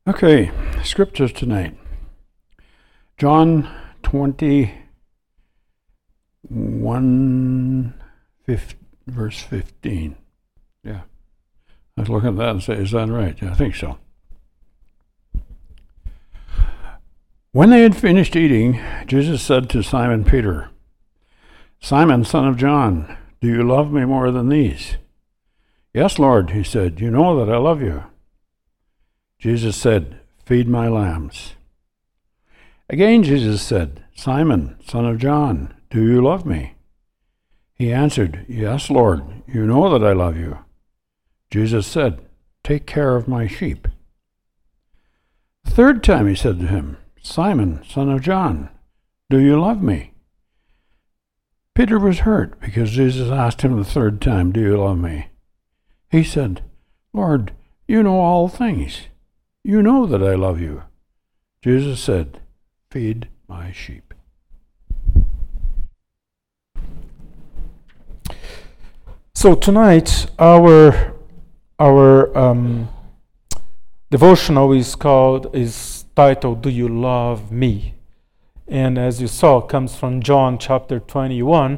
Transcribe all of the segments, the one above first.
Okay, scriptures tonight. John 21, verse 15. Yeah. I was looking at that and say, is that right? Yeah, I think so. When they had finished eating, Jesus said to Simon Peter, "Simon, son of John, do you love me more than these?" "Yes, Lord," he said, "you know that I love you." Jesus said, "Feed my lambs." Again Jesus said, "Simon, son of John, do you love me?" He answered, "Yes, Lord, you know that I love you." Jesus said, "Take care of my sheep." The third time he said to him, "Simon, son of John, do you love me?" Peter was hurt because Jesus asked him the third time, "Do you love me?" He said, "Lord, you know all things. You know that I love you." Jesus said, "Feed my sheep." So tonight, our devotional is titled "Do You Love Me?" And as you saw, it comes from John chapter 21.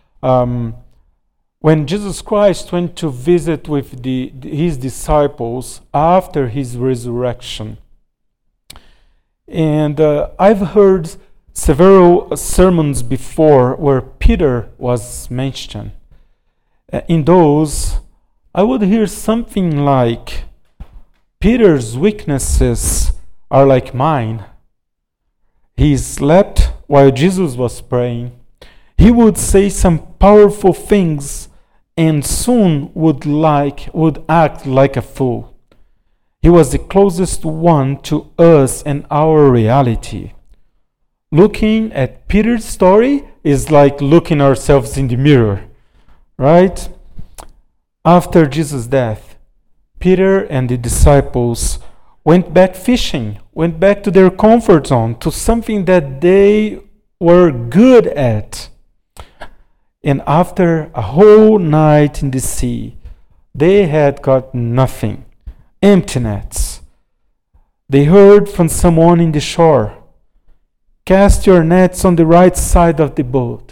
When Jesus Christ went to visit with his disciples after his resurrection. And I've heard several sermons before where Peter was mentioned. In those, I would hear something like, "Peter's weaknesses are like mine. He slept while Jesus was praying. He would say some powerful things and soon would act like a fool. He was the closest one to us and our reality." Looking at Peter's story is like looking ourselves in the mirror, right? After Jesus' death, Peter and the disciples went back fishing, went back to their comfort zone, to something that they were good at. And after a whole night in the sea, they had got nothing, empty nets. They heard from someone in the shore, "Cast your nets on the right side of the boat."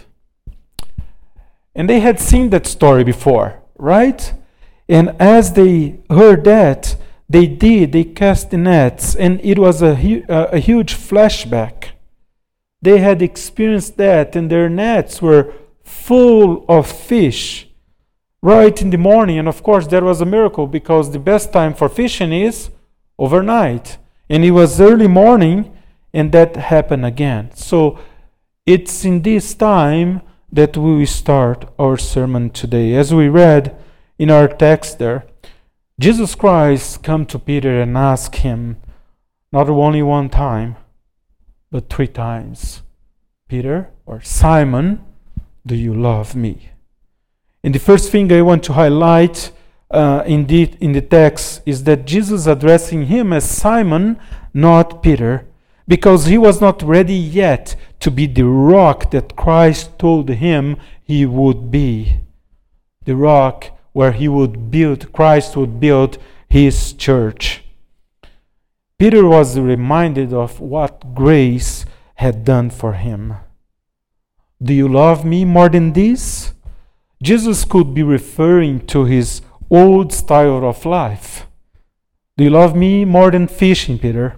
And they had seen that story before, right? And as they heard that, they cast the nets, and it was a huge flashback. They had experienced that, and their nets were full of fish right in the morning. And of course, that was a miracle because the best time for fishing is overnight. And it was early morning, and that happened again. So it's in this time that we will start our sermon today. As we read in our text there, Jesus Christ come to Peter and ask him, not only one time, but 3 times, "Peter," or "Simon, do you love me?" And the first thing I want to highlight in the text is that Jesus addressing him as Simon, not Peter, because he was not ready yet to be the rock that Christ told him he would be. The rock where Christ would build his church. Peter was reminded of what grace had done for him. "Do you love me more than this?" Jesus could be referring to his old style of life. "Do you love me more than fishing, Peter?"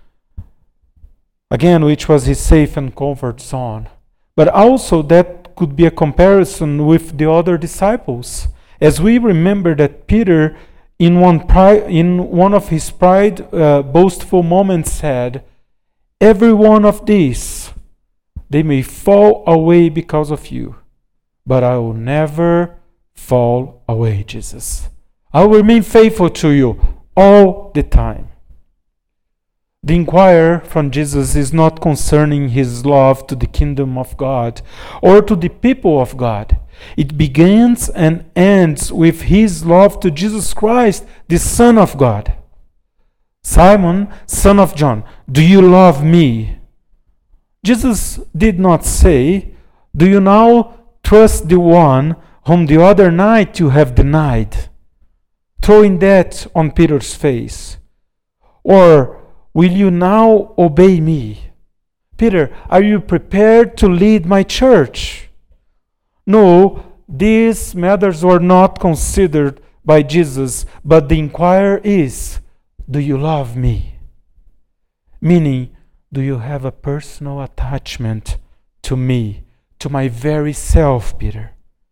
Again, which was his safe and comfort zone. But also that could be a comparison with the other disciples. As we remember that Peter, in one of his boastful moments said, "Every one of these, they may fall away because of you, but I will never fall away, Jesus. I will remain faithful to you all the time." The inquiry from Jesus is not concerning his love to the kingdom of God or to the people of God. It begins and ends with his love to Jesus Christ, the Son of God. "Simon, son of John, do you love me?" Jesus did not say, "Do you now trust the one whom the other night you have denied?" throwing that on Peter's face. Or will you now obey me? Peter, are you prepared to lead my church? No, these matters were not considered by Jesus, but the inquiry is, do you love me? Meaning, do you have a personal attachment to me, to my very self, Peter?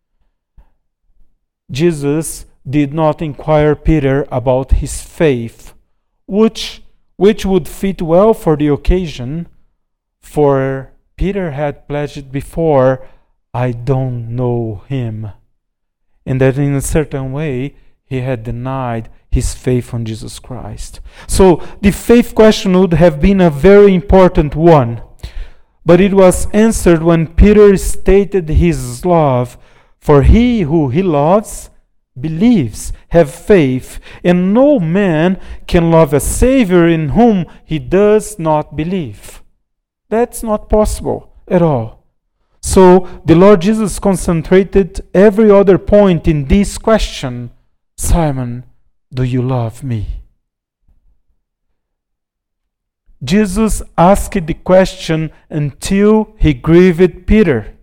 Jesus did not inquire Peter about his faith, which would fit well for the occasion, for Peter had pledged before, I don't know him. And that in a certain way, he had denied his faith on Jesus Christ. So the faith question would have been a very important one. But it was answered when Peter stated his love. For he who he loves believes, have faith, and no man can love a Savior in whom he does not believe. That's not possible at all. So the Lord Jesus concentrated every other point in this question, Simon, do you love me? Jesus asked the question until he grieved Peter.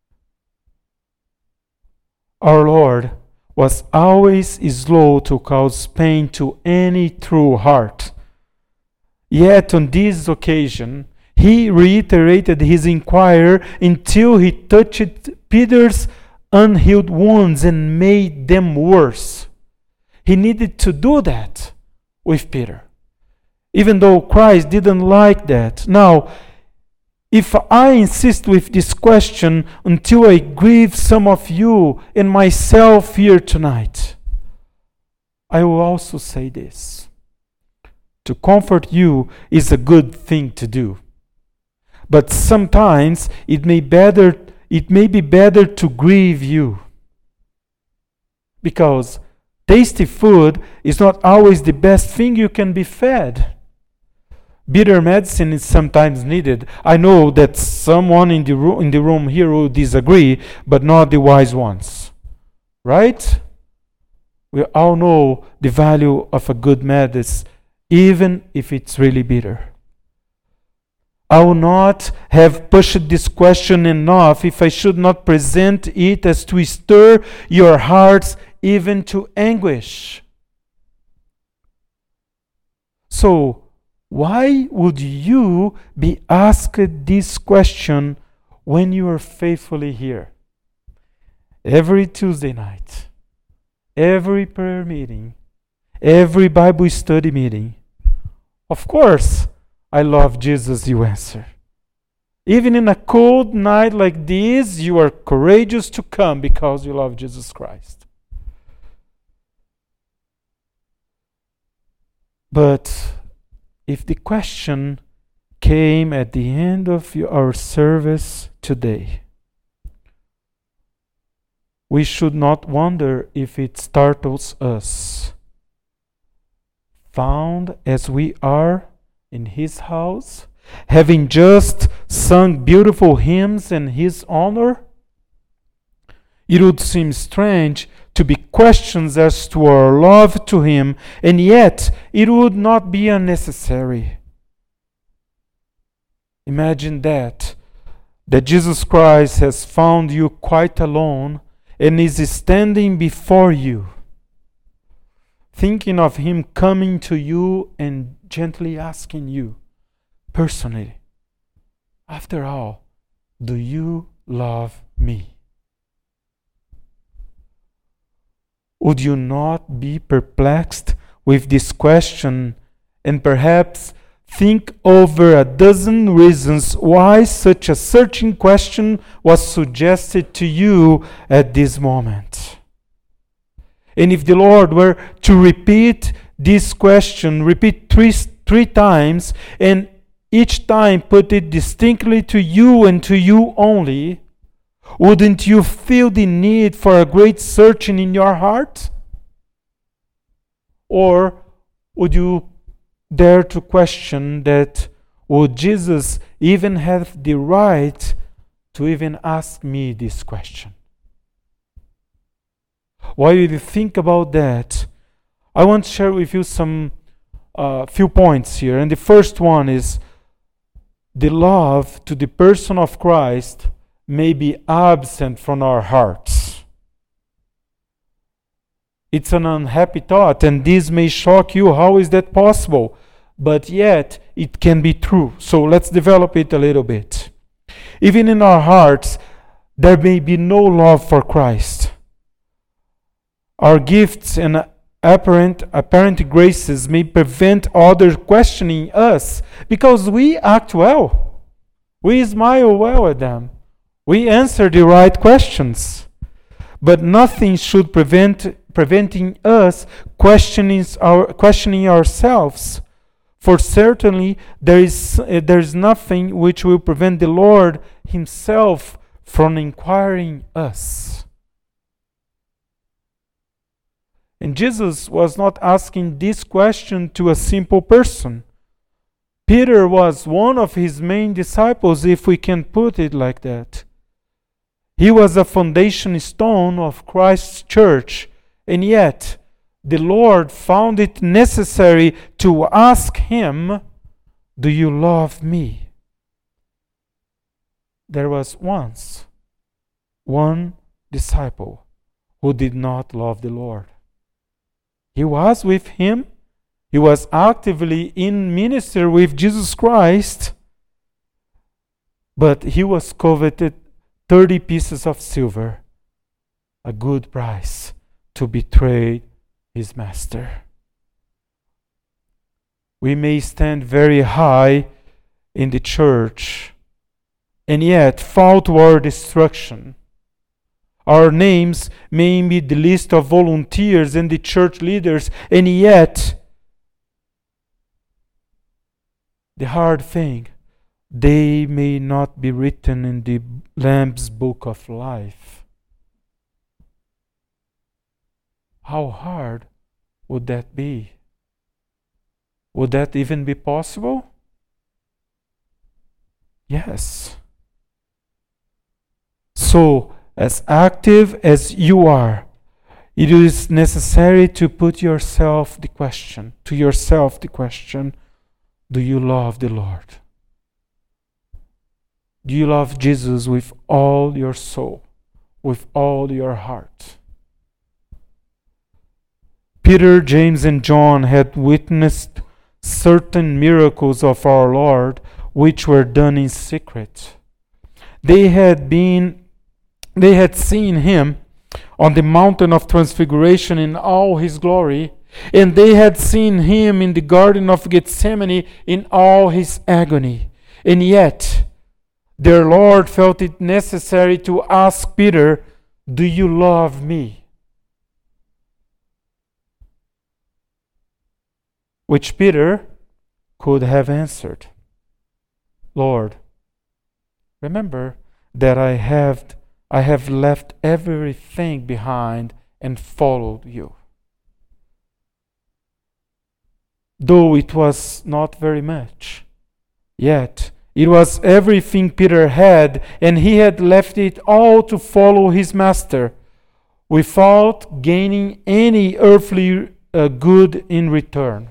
Our Lord was always slow to cause pain to any true heart. Yet on this occasion, he reiterated his inquiry until he touched Peter's unhealed wounds and made them worse. He needed to do that with Peter, even though Christ didn't like that. Now, if I insist with this question until I grieve some of you and myself here tonight, I will also say this. To comfort you is a good thing to do. But sometimes it may be better to grieve you. Because tasty food is not always the best thing you can be fed. Bitter medicine is sometimes needed. I know that someone in the room here will disagree, but not the wise ones. Right? We all know the value of a good medicine, even if it's really bitter. I will not have pushed this question enough if I should not present it as to stir your hearts even to anguish. So, why would you be asked this question when you are faithfully here? Every Tuesday night, every prayer meeting, every Bible study meeting. Of course, I love Jesus, you answer. Even in a cold night like this, you are courageous to come because you love Jesus Christ. But if the question came at the end of our service today, we should not wonder if it startles us. Found as we are in His house, having just sung beautiful hymns in His honor, it would seem strange to be questions as to our love to Him, and yet it would not be unnecessary. Imagine that Jesus Christ has found you quite alone and is standing before you, thinking of Him coming to you and gently asking you personally, after all, do you love me? Would you not be perplexed with this question and perhaps think over a dozen reasons why such a searching question was suggested to you at this moment? And if the Lord were to repeat this question, repeat three times, and each time put it distinctly to you and to you only, wouldn't you feel the need for a great searching in your heart? Or would you dare to question that, would Jesus even have the right to even ask me this question? While you think about that, I want to share with you some few points here. And the first one is the love to the person of Christ may be absent from our hearts. It's an unhappy thought, and this may shock you. How is that possible? But yet, it can be true. So let's develop it a little bit. Even in our hearts, there may be no love for Christ. Our gifts and apparent graces may prevent others questioning us because we act well. We smile well at them. We answer the right questions. But nothing should preventing us questioning ourselves. For certainly there is nothing which will prevent the Lord himself from inquiring us. And Jesus was not asking this question to a simple person. Peter was one of his main disciples, if we can put it like that. He was a foundation stone of Christ's church, and yet the Lord found it necessary to ask him, "Do you love me?" There was once one disciple who did not love the Lord. He was with him. He was actively in ministry with Jesus Christ, but he was coveted 30 pieces of silver, a good price to betray his master. We may stand very high in the church and yet fall to our destruction. Our names may be the list of volunteers and the church leaders, and yet the hard thing, they may not be written in the Lamb's book of life. How hard would that be? Would that even be possible? Yes. So, as active as you are, it is necessary to put yourself the question, do you love the Lord? Do you love Jesus with all your soul, with all your heart? Peter, James, and John had witnessed certain miracles of our Lord which were done in secret. They had seen him on the mountain of transfiguration in all his glory, and they had seen him in the garden of Gethsemane in all his agony. And yet, their Lord felt it necessary to ask Peter, "Do you love me?" Which Peter could have answered, "Lord, remember that I have left everything behind and followed you." Though it was not very much, yet it was everything Peter had, and he had left it all to follow his master without gaining any earthly good in return.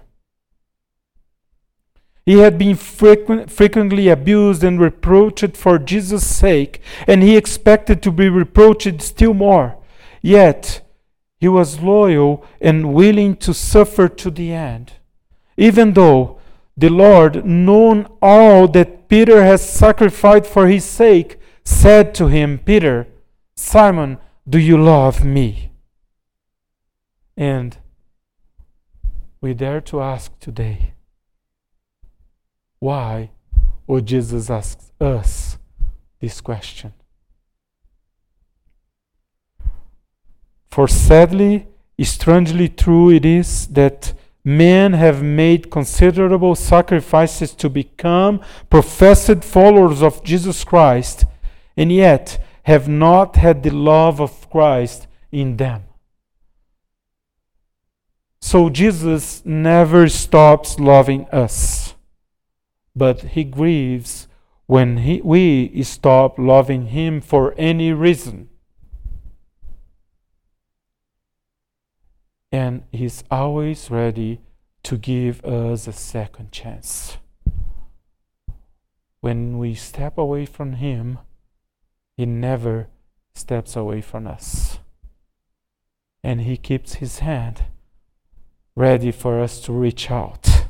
He had been frequently abused and reproached for Jesus' sake, and he expected to be reproached still more. Yet, he was loyal and willing to suffer to the end. Even though the Lord, knowing all that Peter has sacrificed for his sake, said to him, "Peter, Simon, do you love me?" And we dare to ask today, why would Jesus ask us this question? For sadly, strangely true it is that men have made considerable sacrifices to become professed followers of Jesus Christ, and yet have not had the love of Christ in them. So Jesus never stops loving us, but he grieves when we stop loving him for any reason. And he's always ready to give us a second chance. When we step away from Him, He never steps away from us. And He keeps His hand ready for us to reach out.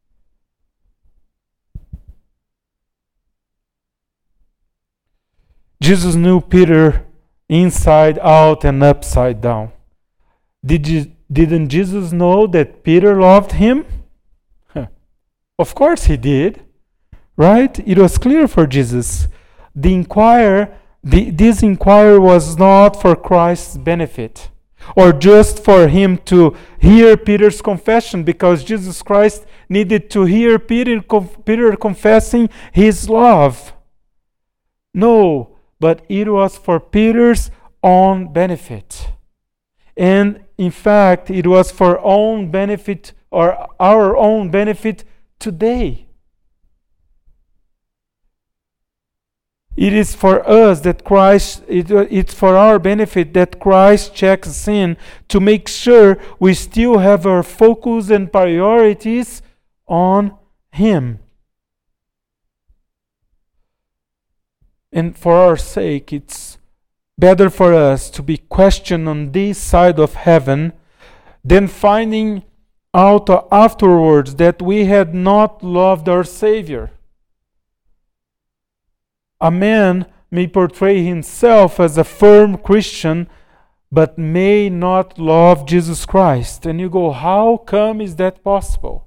Jesus knew Peter inside out and upside down. Didn't Jesus know that Peter loved him? Of course he did, right? It was clear for Jesus. This inquiry was not for Christ's benefit, or just for him to hear Peter's confession, because Jesus Christ needed to hear Peter confessing his love. No, but it was for Peter's own benefit. And in fact, it was for own benefit, or our own benefit today. It is for us that it's for our benefit that Christ checks us in to make sure we still have our focus and priorities on Him. And for our sake, it's better for us to be questioned on this side of heaven than finding out afterwards that we had not loved our Savior. A man may portray himself as a firm Christian, but may not love Jesus Christ. And you go, how come is that possible?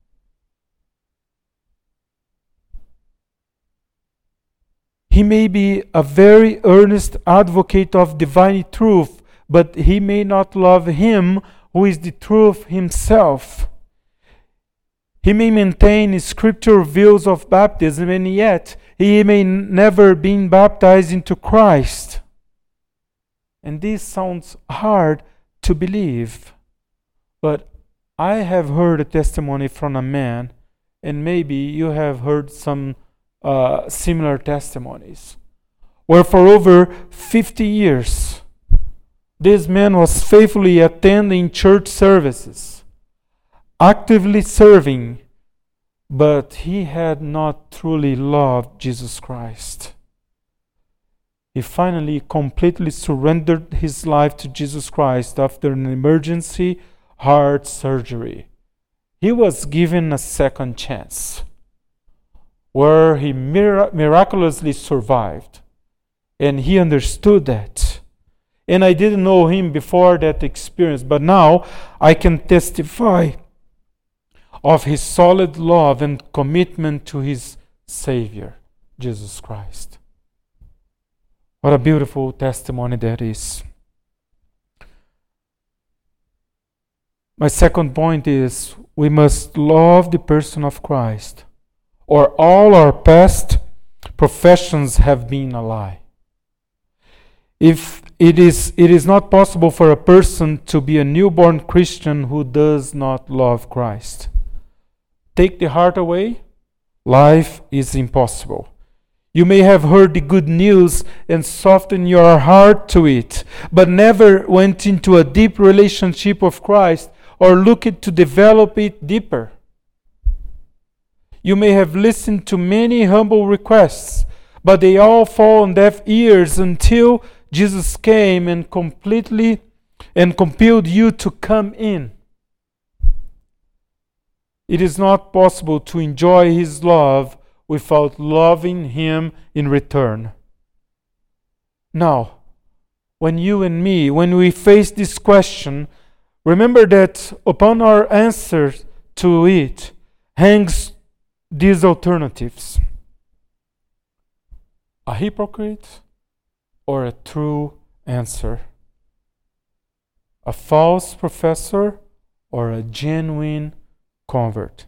He may be a very earnest advocate of divine truth, but he may not love Him who is the truth Himself. He may maintain scriptural views of baptism, and yet he may never been baptized into Christ. And this sounds hard to believe, but I have heard a testimony from a man, and maybe you have heard some similar testimonies, where for over 50 years, this man was faithfully attending church services, actively serving, but he had not truly loved Jesus Christ. He finally completely surrendered his life to Jesus Christ after an emergency heart surgery. He was given a second chance, where he miraculously survived. And he understood that. And I didn't know him before that experience, but now I can testify of his solid love and commitment to his Savior, Jesus Christ. What a beautiful testimony that is. My second point is, we must love the person of Christ, or all our past professions have been a lie. If it is not possible for a person to be a newborn Christian who does not love Christ. Take the heart away, life is impossible. You may have heard the good news and softened your heart to it, but never went into a deep relationship with Christ or looked to develop it deeper. You may have listened to many humble requests, but they all fall on deaf ears until Jesus came and compelled you to come in. It is not possible to enjoy His love without loving Him in return. Now, when we face this question, remember that upon our answer to it hangs these alternatives: a hypocrite or a true answer, a false professor or a genuine convert.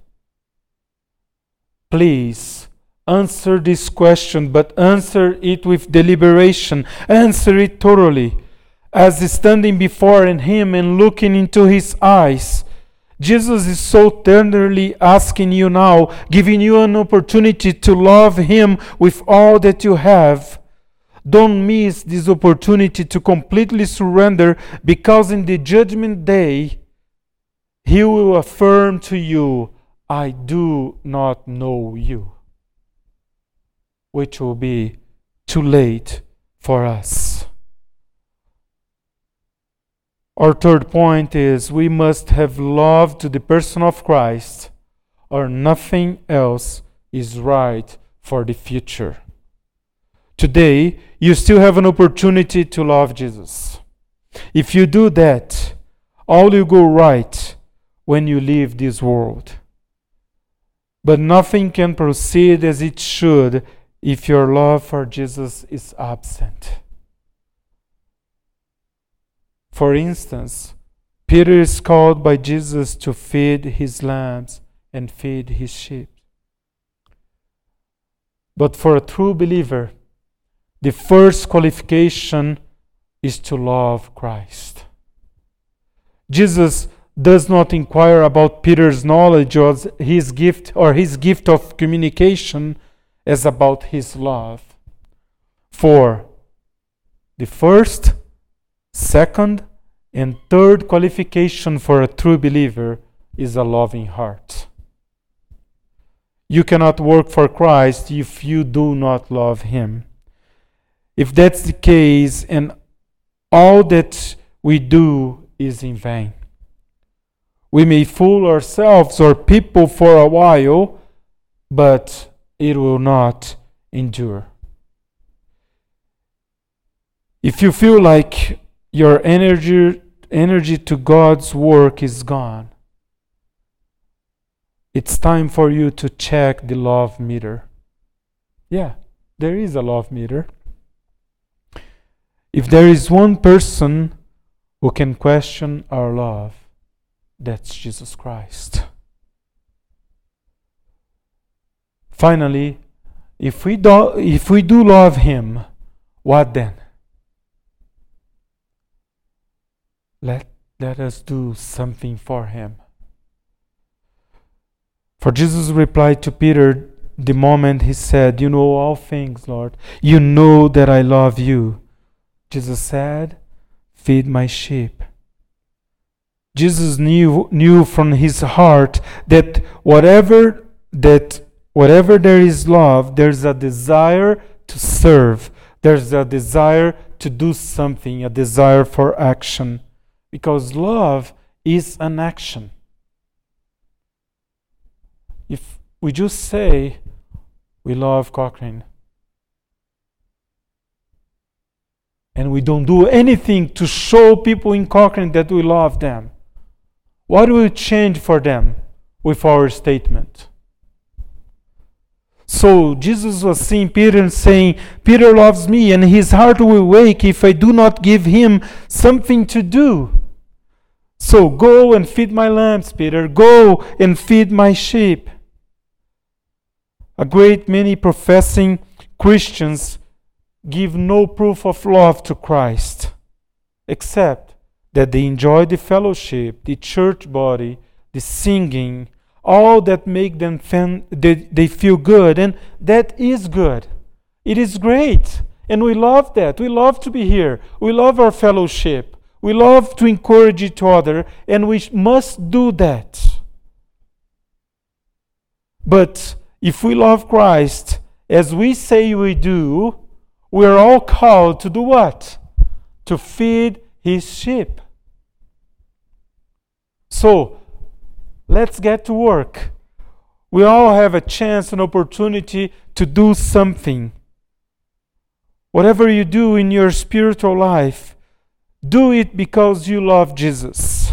Please answer this question, but answer it with deliberation. Answer it thoroughly, as standing before Him and looking into His eyes. Jesus is so tenderly asking you now, giving you an opportunity to love Him with all that you have. Don't miss this opportunity to completely surrender, because in the judgment day, he will affirm to you, I do not know you, which will be too late for us. Our third point is we must have love to the person of Christ, or nothing else is right for the future. Today, you still have an opportunity to love Jesus. If you do that, all will go right when you leave this world. But nothing can proceed as it should if your love for Jesus is absent. For instance, Peter is called by Jesus to feed his lambs and feed his sheep. But for a true believer, the first qualification is to love Christ. Jesus does not inquire about Peter's knowledge or his gift of communication as about his love. For the first, second, and third qualification for a true believer is a loving heart. You cannot work for Christ if you do not love Him. If that's the case, and all that we do is in vain. We may fool ourselves or people for a while, but it will not endure. If you feel like your energy to God's work is gone, it's time for you to check the love meter. Yeah, there is a love meter. If there is one person who can question our love, that's Jesus Christ. Finally, if we do love Him, what then? Let us do something for Him. For Jesus replied to Peter the moment he said, "You know all things, Lord. You know that I love you." Jesus said, "Feed my sheep." Jesus knew from his heart that whatever there is love, there's a desire to serve. There's a desire to do something, a desire for action. Because love is an action. If we just say we love Cochrane and we don't do anything to show people in Cochrane that we love them, what will change for them with our statement? So Jesus was seeing Peter and saying, Peter loves me and his heart will wake if I do not give him something to do. So go and feed my lambs, Peter. Go and feed my sheep. A great many professing Christians give no proof of love to Christ, except that they enjoy the fellowship, the church body, the singing, all that make them they feel good, and that is good. It is great, and we love that. We love to be here. We love our fellowship. We love to encourage each other, and we must do that. But if we love Christ, as we say we do, we are all called to do what? To feed His sheep. So, let's get to work. We all have a chance, an opportunity to do something. Whatever you do in your spiritual life, do it because you love Jesus.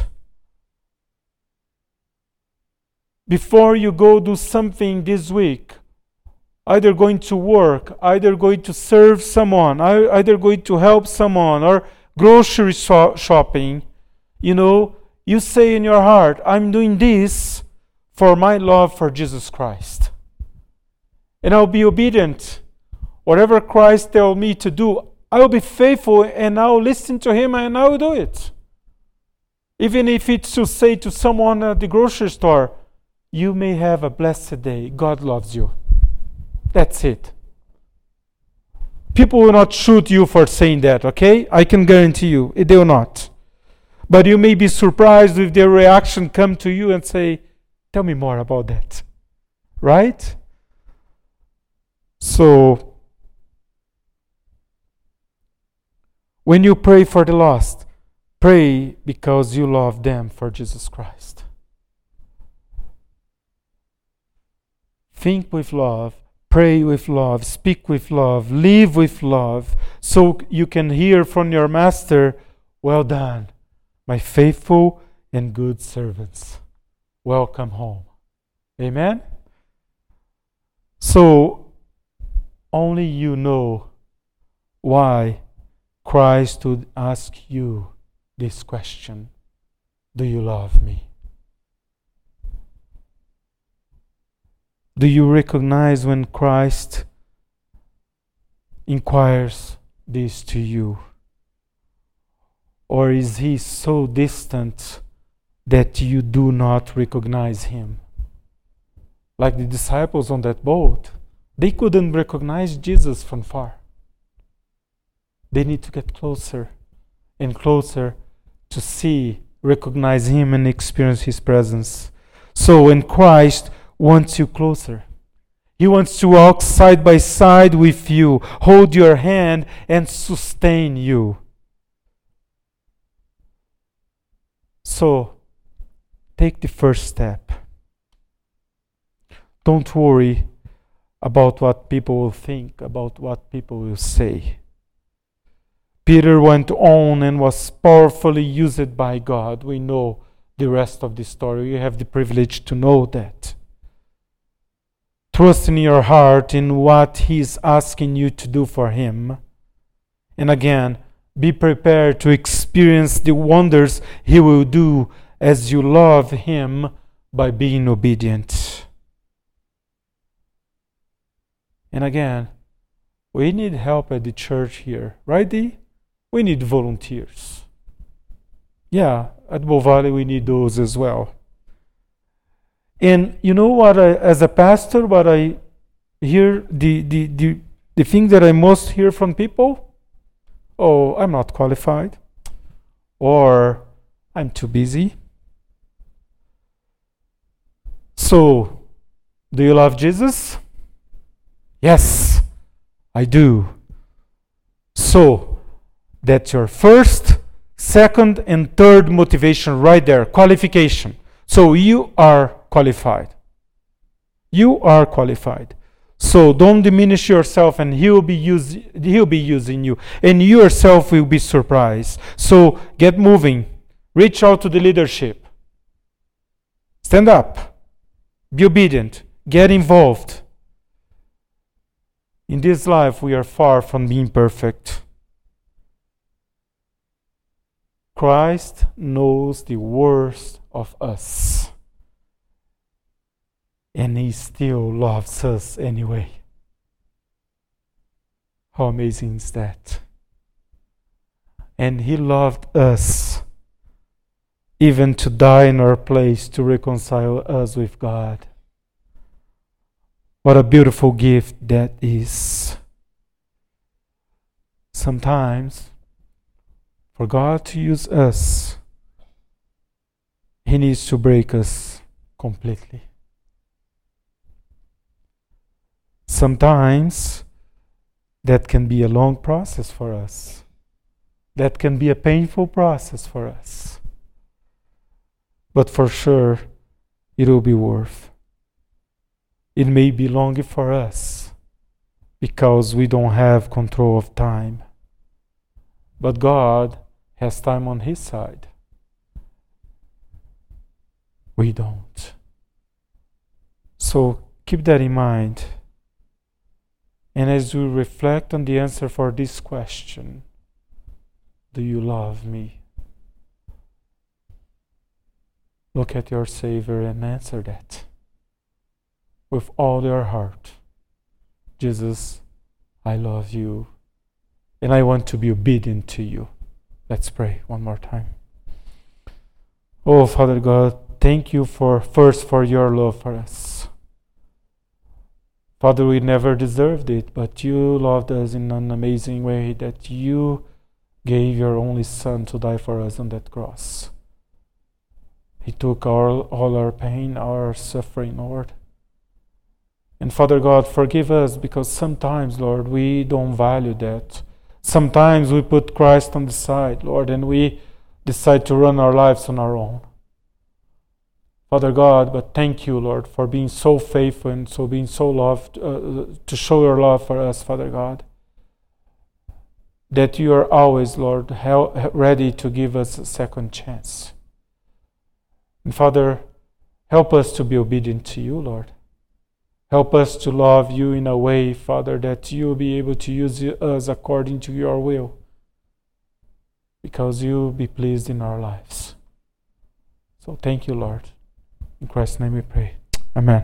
Before you go do something this week, either going to work, either going to serve someone, either going to help someone, or grocery shopping, you say in your heart, I'm doing this for my love for Jesus Christ. And I'll be obedient. Whatever Christ tells me to do, I will be faithful and I will listen to Him and I will do it. Even if it's to say to someone at the grocery store, you may have a blessed day. God loves you. That's it. People will not shoot you for saying that, okay? I can guarantee you, they will not. But you may be surprised if their reaction come to you and say, tell me more about that. Right? So, when you pray for the lost, pray because you love them for Jesus Christ. Think with love, pray with love, speak with love, live with love, so you can hear from your master, well done, my faithful and good servants. Welcome home. Amen? So, only you know why Christ would ask you this question. Do you love me? Do you recognize when Christ inquires this to you? Or is he so distant that you do not recognize him? Like the disciples on that boat, they couldn't recognize Jesus from far. They need to get closer and closer to see, recognize him and experience his presence. So when Christ wants you closer, he wants to walk side by side with you, hold your hand and sustain you. So, take the first step. Don't worry about what people will think, about what people will say. Peter went on and was powerfully used by God. We know the rest of the story. You have the privilege to know that. Trust in your heart in what he is asking you to do for him. And again, be prepared to experience the wonders he will do as you love him by being obedient. And again, we need help at the church here, right, Dee? We need volunteers. Yeah, at Bow Valley we need those as well. And you know what, as a pastor, what I hear, the thing that I most hear from people? Oh, I'm not qualified. Or I'm too busy. So, do you love Jesus? Yes, I do. So, that's your first, second, and third motivation right there, qualification. So you are qualified. You are qualified. So don't diminish yourself, and he'll be using you, and you yourself will be surprised. So get moving. Reach out to the leadership. Stand up. Be obedient. Get involved. In this life, we are far from being perfect. Christ knows the worst of us. And he still loves us anyway. How amazing is that? And he loved us even to die in our place to reconcile us with God. What a beautiful gift that is. Sometimes, for God to use us, he needs to break us completely. Sometimes that can be a long process for us. That can be a painful process for us. But for sure, it will be worth. It may be longer for us because we don't have control of time. But God has time on his side. We don't. So keep that in mind. And as we reflect on the answer for this question, do you love me? Look at your Savior and answer that with all your heart. Jesus, I love you, and I want to be obedient to you. Let's pray one more time. Oh, Father God, thank you first for your love for us. Father, we never deserved it, but you loved us in an amazing way that you gave your only Son to die for us on that cross. He took all our pain, our suffering, Lord. And Father God, forgive us because sometimes, Lord, we don't value that. Sometimes we put Christ on the side, Lord, and we decide to run our lives on our own. Father God, but thank you, Lord, for being so faithful and so being so loved, to show your love for us, Father God. That you are always, Lord, ready to give us a second chance. And Father, help us to be obedient to you, Lord. Help us to love you in a way, Father, that you will be able to use us according to your will, because you will be pleased in our lives. So thank you, Lord. In Christ's name we pray. Amen.